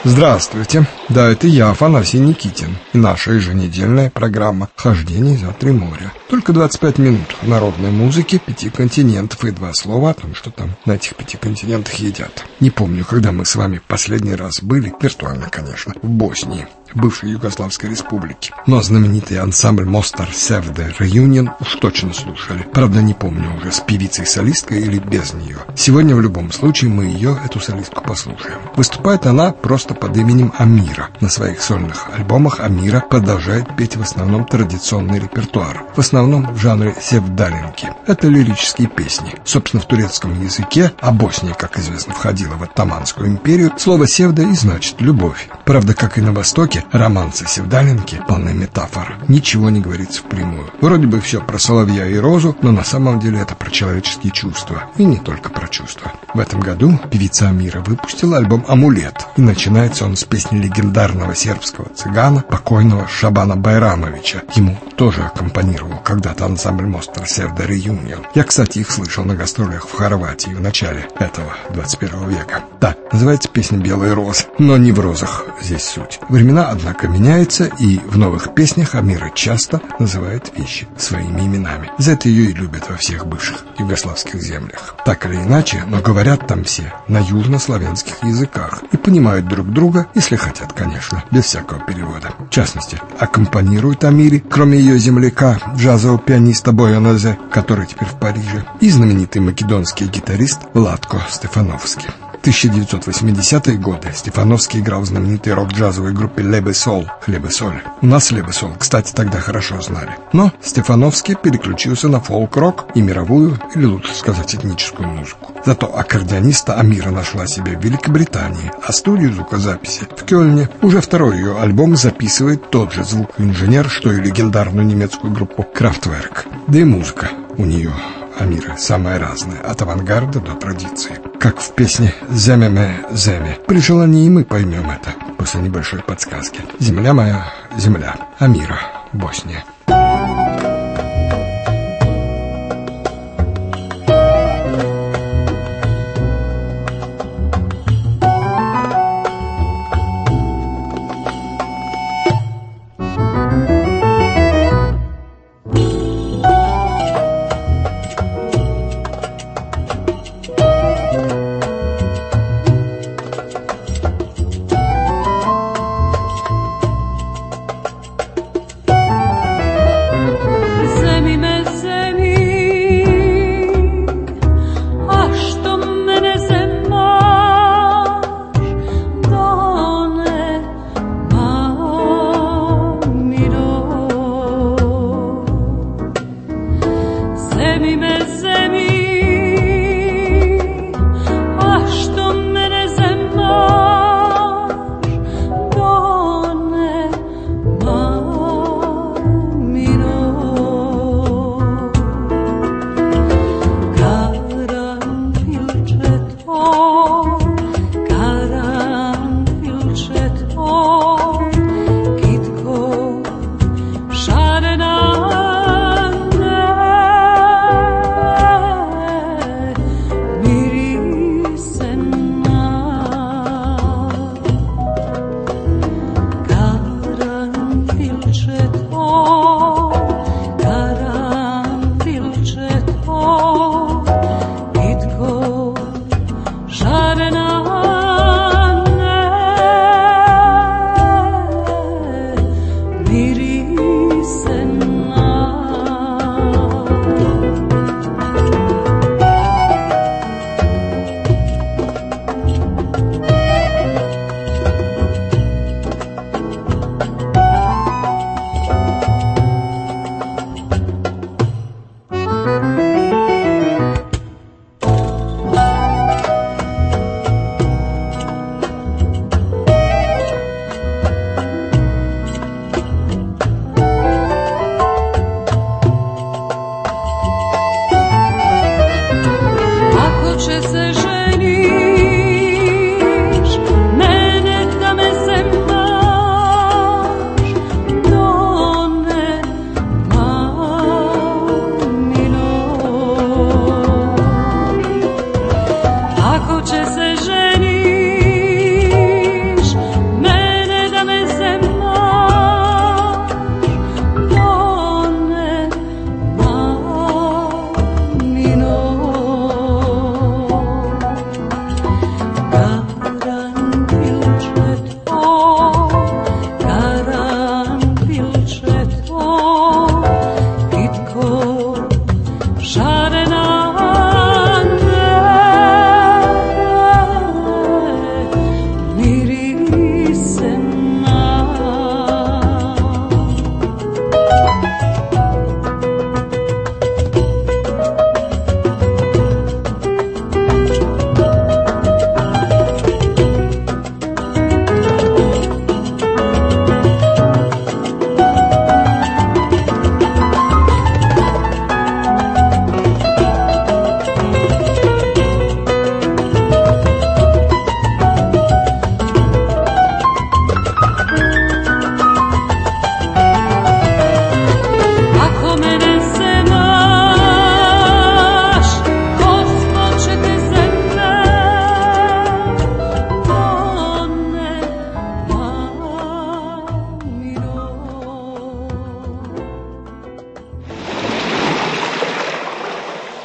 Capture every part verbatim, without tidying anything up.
Здравствуйте, да, это я, Афанасий Никитин, и наша еженедельная программа «Хождение за три моря». Только двадцать пять минут народной музыки, пяти континентов и два слова о том, что там на этих пяти континентах едят. Не помню, когда мы с вами последний раз были, виртуально, конечно, в Боснии, в бывшей Югославской республике. Но знаменитый ансамбль Mostar Sevde Reunion уж точно слушали. Правда, не помню уже, с певицей-солисткой или без нее. Сегодня в любом случае мы ее, эту солистку, послушаем. Выступает она просто под именем Амира. На своих сольных альбомах Амира продолжает петь в основном традиционный репертуар. В основном в жанре севдалинки. Это лирические песни. Собственно, в турецком языке, а Босния, как известно, входила в Оттоманскую империю, слово «севда» и значит «любовь». Правда, как и на Востоке, романсы севдалинки полны метафор. Ничего не говорится впрямую. Вроде бы все про соловья и розу, но на самом деле это про человеческие чувства. И не только про чувства. В этом году певица Амира выпустила альбом «Амулет». И начинается он с песни легендарного сербского цыгана, покойного Шабана Байрамовича. Ему тоже аккомпанировал когда-то ансамбль Mostar Sevde Reunion. Я, кстати, их слышал на гастролях в Хорватии в начале этого двадцать первого века. Да, называется песня «Белые розы». Но не в розах здесь суть. Времена, однако, меняются, и в новых песнях Амира часто называет вещи своими именами. За это ее и любят во всех бывших югославских землях. Так или иначе, но говорят там все на южнославянских языках и понимают друг друга, если хотят, конечно, без всякого перевода. В частности, аккомпанирует Амире, кроме ее земляка, джазового пианиста Бояна Зе, который теперь в Париже, и знаменитый македонский гитарист Владко Стефановски. В тысяча девятьсот восьмидесятые годы Стефановский играл в знаменитой рок-джазовой группе Хлеб и соль. Хлеб и соль. У нас Хлеб и соль, кстати, тогда хорошо знали. Но Стефановский переключился на фолк-рок и мировую, или лучше сказать, этническую музыку. Зато аккордеониста Амира нашла себе в Великобритании, а студию звукозаписи в Кёльне. Уже второй ее альбом записывает тот же звукоинженер, что и легендарную немецкую группу Kraftwerk. Да и музыка у нее, Амира, самая разная, от авангарда до традиции. Как в песне «Земеме земе». При желании мы поймем это после небольшой подсказки. «Земля моя, земля». Амира, Босния.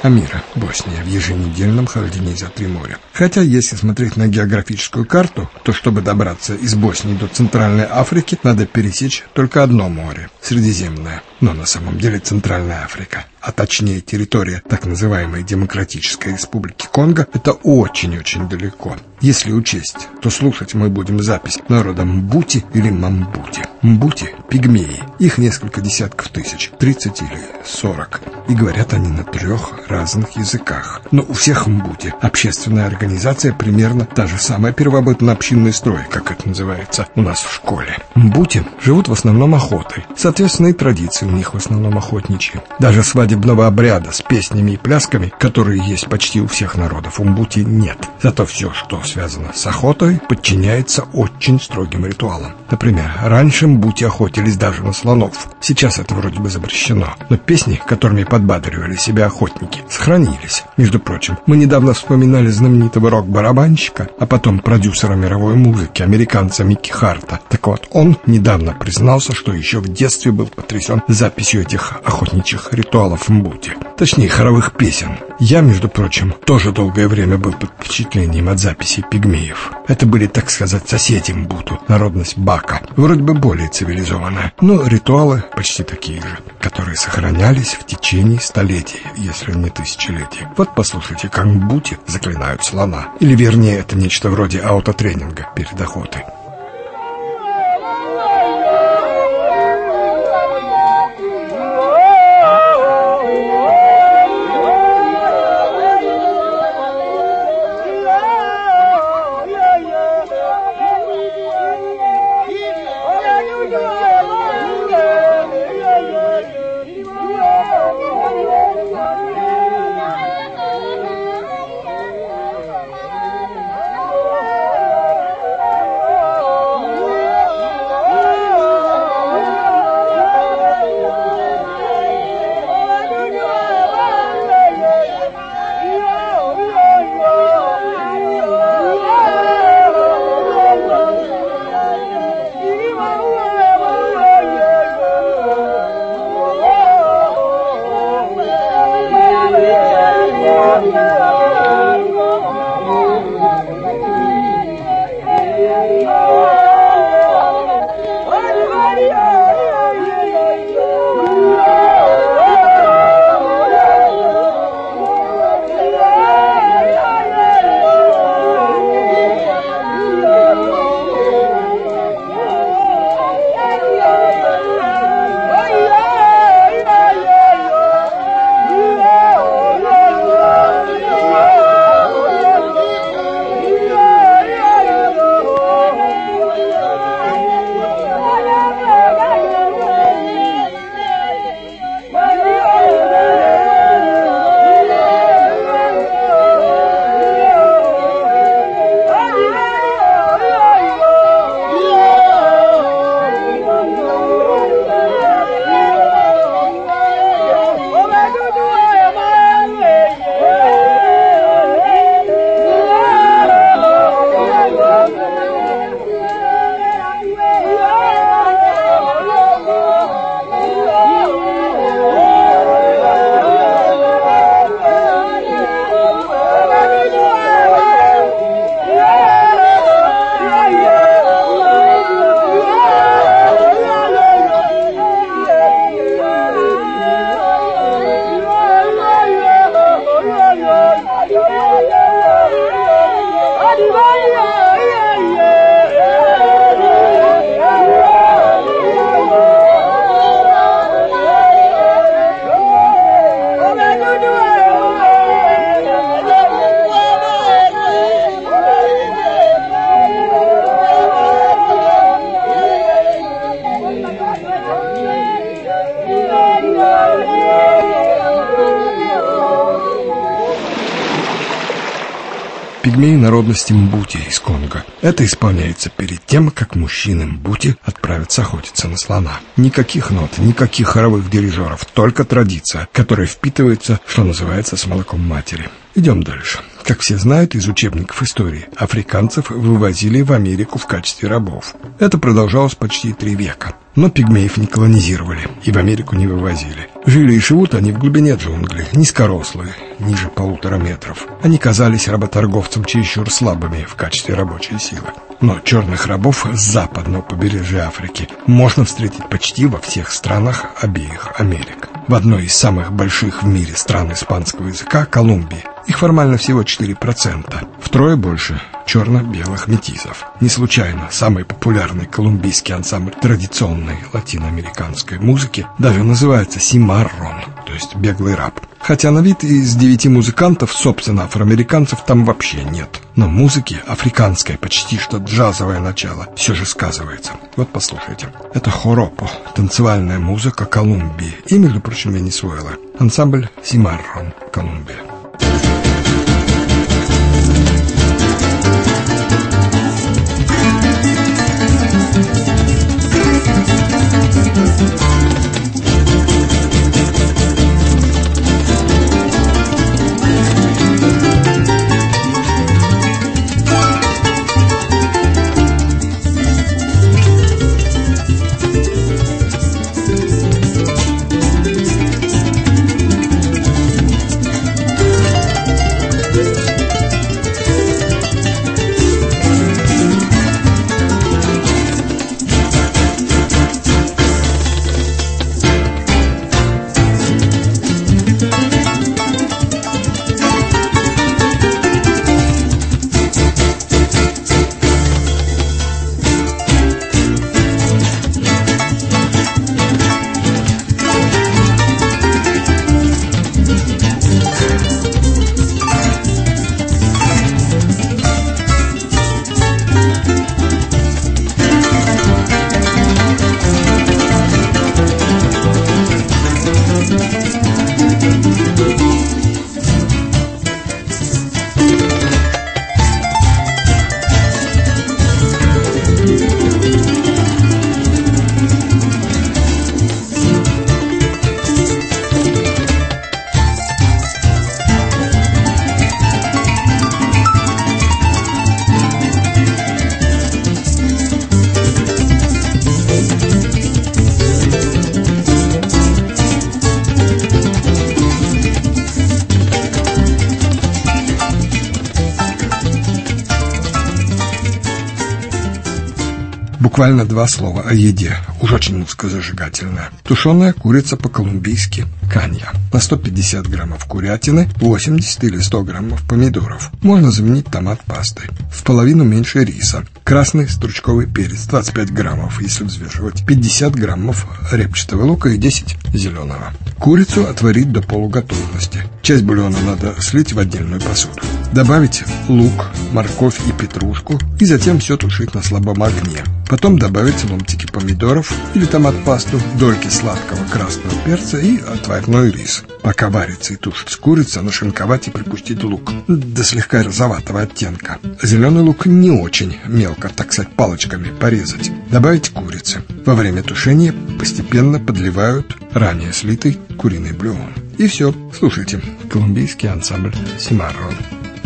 Амира, Босния, в еженедельном хождении за три моря. Хотя, если смотреть на географическую карту, то чтобы добраться из Боснии до Центральной Африки, надо пересечь только одно море – Средиземное. Но на самом деле Центральная Африка, а точнее территория так называемой Демократической Республики Конго, это очень-очень далеко. Если учесть, то слушать мы будем запись народа Мбути или Мамбути. Мбути – пигмеи, их несколько десятков тысяч, тридцать или сорок, и говорят они на трех разных языках. Но у всех Мбути общественная организация примерно та же самая первобытно-общинный строй, как это называется у нас в школе. Мбути живут в основном охотой, соответственно и традиции у них в основном охотничьи. Даже свадебного обряда с песнями и плясками, которые есть почти у всех народов, у Мбути нет. Зато все, что связано с охотой, подчиняется очень строгим ритуалам. Например, раньше Мбути охотились даже на слонов. Сейчас это вроде бы запрещено. Но песни, которыми подбадривали себя охотники, сохранились. Между прочим, мы недавно вспоминали знаменитого рок-барабанщика, а потом продюсера мировой музыки, американца Микки Харта. Так вот, он недавно признался, что еще в детстве был потрясен записью этих охотничьих ритуалов Мбути. Точнее, хоровых песен. Я, между прочим, тоже долгое время был под впечатлением от записей пигмеев. Это были, так сказать, соседи Мбуту, народность Бака. Вроде бы более цивилизованная, но ритуалы почти такие же, которые сохранялись в течение столетий, если не тысячелетий. Вот послушайте, как Мбути заклинают слона. Или вернее, это нечто вроде аутотренинга перед охотой. Пигмеи народности Мбути из Конго. Это исполняется перед тем, как мужчины Мбути отправятся охотиться на слона. Никаких нот, никаких хоровых дирижеров, только традиция, которая впитывается, что называется, с молоком матери. Идем дальше. Как все знают из учебников истории, африканцев вывозили в Америку в качестве рабов. Это продолжалось почти три века. Но пигмеев не колонизировали и в Америку не вывозили. Жили и живут они в глубине джунглей, низкорослые, ниже полутора метров. Они казались работорговцам чересчур слабыми в качестве рабочей силы. Но черных рабов с западного побережья Африки можно встретить почти во всех странах обеих Америк. В одной из самых больших в мире стран испанского языка, Колумбии, их формально всего четыре процента, втрое больше черно-белых метисов. Не случайно самый популярный колумбийский ансамбль традиционной латиноамериканской музыки даже называется «Симаррон», то есть «беглый раб». Хотя на вид из девяти музыкантов, собственно, афроамериканцев там вообще нет. Но музыки африканское, почти что джазовое начало, все же сказывается. Вот послушайте. Это хоропо, танцевальная музыка Колумбии и, между прочим, Венесуэлы. Ансамбль «Симаррон», Колумбия. Буквально два слова о еде, уж очень музыкозажигательная. Тушеная курица по-колумбийски канья. На сто пятьдесят граммов курятины, восемьдесят или сто граммов помидоров. Можно заменить томат пастой. В половину меньше риса. Красный стручковый перец, двадцать пять граммов, если взвешивать. пятьдесят граммов репчатого лука и десять зеленого. Курицу отварить до полуготовности. Часть бульона надо слить в отдельную посуду. Добавить лук, морковь и петрушку и затем все тушить на слабом огне. Потом добавить ломтики помидоров или томат-пасту, дольки сладкого красного перца и отварной рис. Пока варится и тушится курица, нашинковать и припустить лук до слегка розоватого оттенка. Зеленый лук не очень мелко, так сказать, палочками порезать. Добавить курицы. Во время тушения постепенно подливают ранее слитый куриный бульон. И все. Слушайте. Колумбийский ансамбль «Симаррон».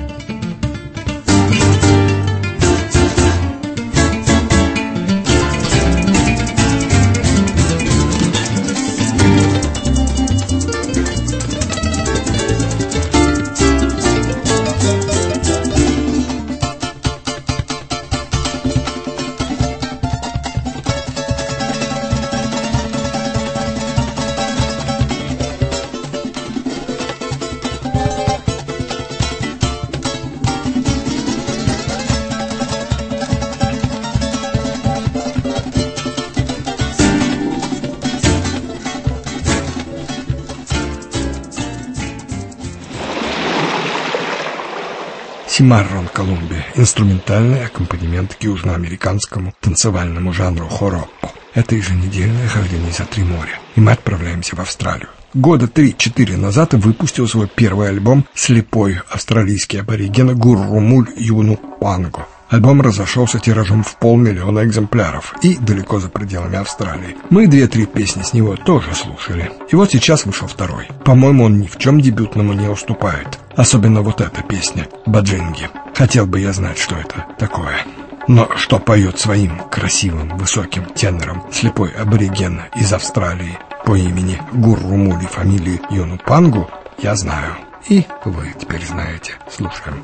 Симаррон, Колумбия. Инструментальный аккомпанемент к южноамериканскому танцевальному жанру хоропо. Это еженедельное хождение за три моря. И мы отправляемся в Австралию. Года три-четыре назад выпустил свой первый альбом слепой австралийский абориген Гуррумуль Юнупанго. Альбом разошелся тиражом в полмиллиона экземпляров и далеко за пределами Австралии. Мы две-три песни с него тоже слушали. И вот сейчас вышел второй. По-моему, он ни в чем дебютному не уступает. Особенно вот эта песня «Баджинги». Хотел бы я знать, что это такое. Но что поет своим красивым, высоким тенором слепой абориген из Австралии по имени Гуррумуль и фамилии Юнупангу, я знаю. И вы теперь знаете. Слушаем.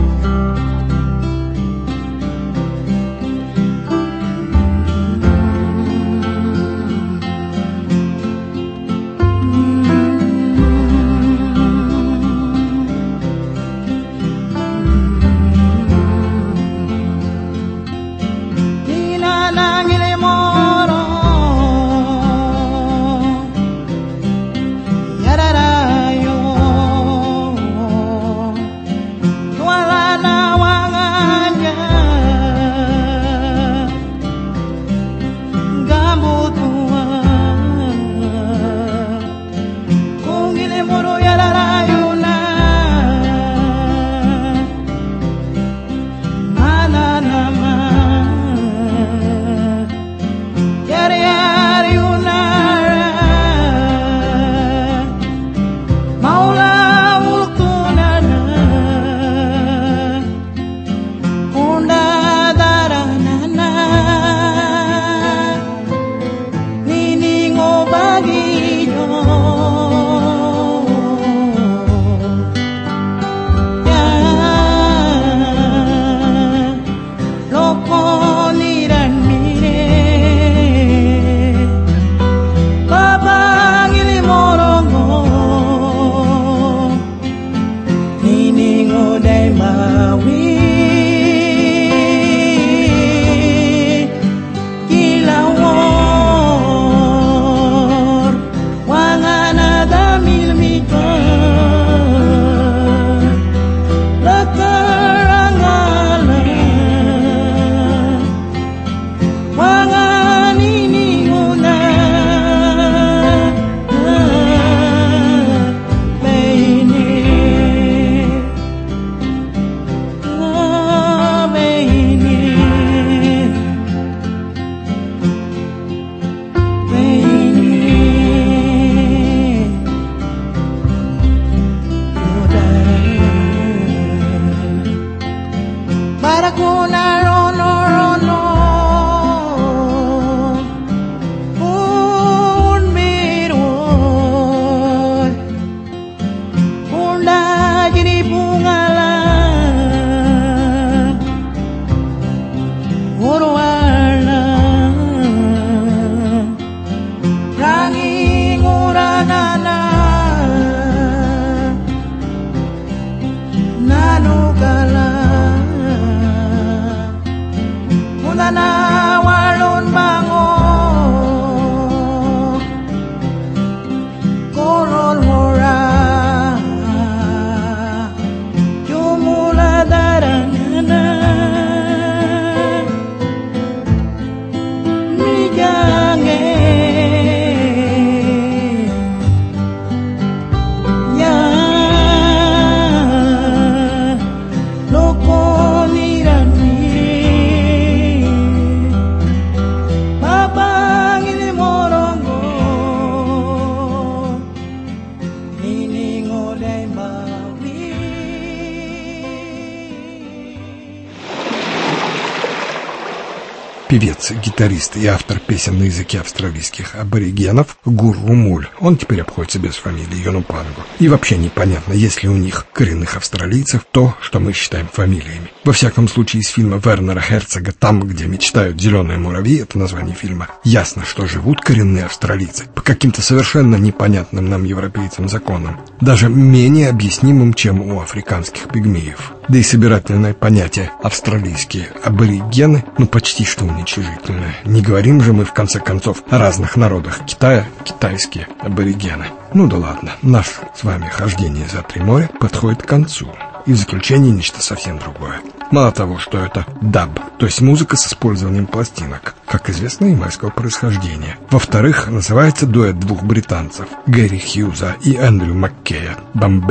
Певец, гитарист и автор песен на языке австралийских аборигенов Гуррумуль. Он теперь обходится без фамилии Юнупангу. И вообще непонятно, есть ли у них коренных австралийцев то, что мы считаем фамилиями. Во всяком случае, из фильма Вернера Херцога «Там, где мечтают зеленые муравьи», это название фильма, ясно, что живут коренные австралийцы по каким-то совершенно непонятным нам европейцам законам, даже менее объяснимым, чем у африканских пигмеев. Да и собирательное понятие «австралийские аборигены» ну почти что уничижительное. Не говорим же мы, в конце концов, о разных народах Китая, китайские аборигены. Ну да ладно, наше с вами хождение за три моря подходит к концу. И в заключение нечто совсем другое. Мало того, что это даб, то есть музыка с использованием пластинок, как известно, ямайского происхождения. Во-вторых, называется дуэт двух британцев, Гэри Хьюза и Эндрю Маккея, «Бомбей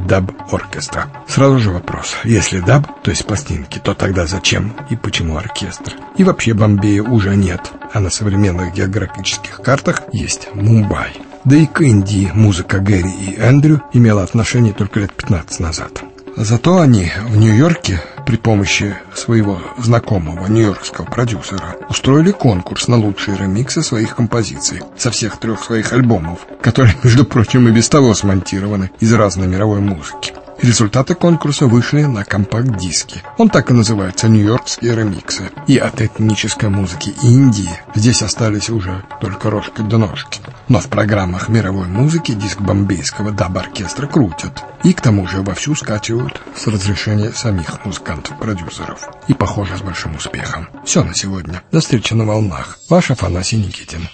Dub Orchestra. Сразу же вопрос. Если даб, то есть пластинки, то тогда зачем и почему оркестр? И вообще Бомбея уже нет, а на современных географических картах есть Мумбай. Да и к Индии музыка Гэри и Эндрю имела отношение только лет пятнадцать назад. Зато они в Нью-Йорке при помощи своего знакомого нью-йоркского продюсера устроили конкурс на лучшие ремиксы своих композиций со всех трех своих альбомов, которые, между прочим, и без того смонтированы из разной мировой музыки. Результаты конкурса вышли на компакт-диске. Он так и называется «Нью-Йоркские ремиксы». И от этнической музыки Индии здесь остались уже только рожки да ножки. Но в программах мировой музыки диск бомбейского даб-оркестра крутят. И к тому же вовсю скачивают с разрешения самих музыкантов-продюсеров. И, похоже, с большим успехом. Все на сегодня. До встречи на волнах. Ваш Афанасий Никитин.